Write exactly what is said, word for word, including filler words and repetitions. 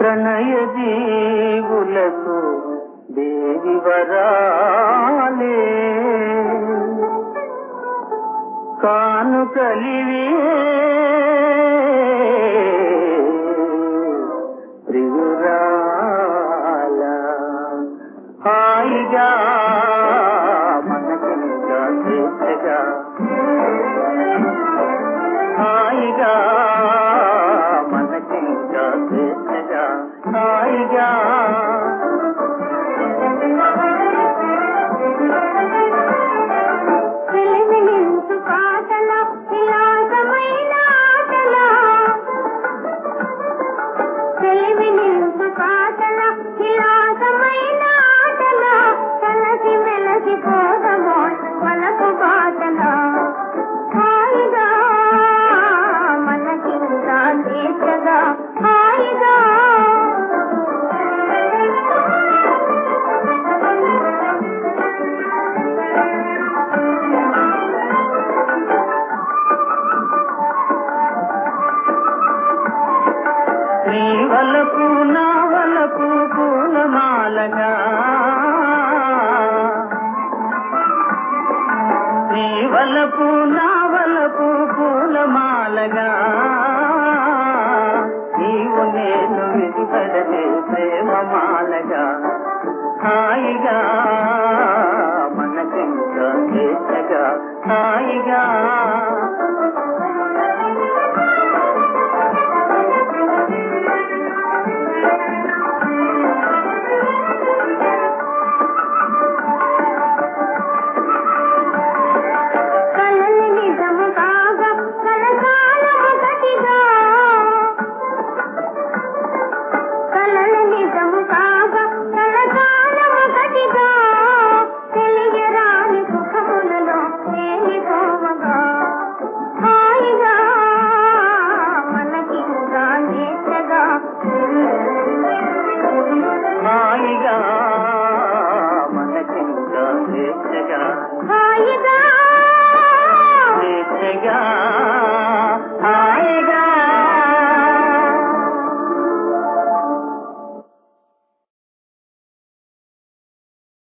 ప్రణయ జీవులకు దేవి వరాలే కానుకలివే ప్రియురాల హాయిగా మనకింకా చేసగా హాయిగా మనకింకా చేసగా హాయిగా నీ వలపు నా వలపు పూలమాలగా నీ వలపు నా వలపు పూలమాలగా నీవు నేను విడిపడలే ప్రేమమాలగా హాయిగా మనకింకా చేసగా హాయిగా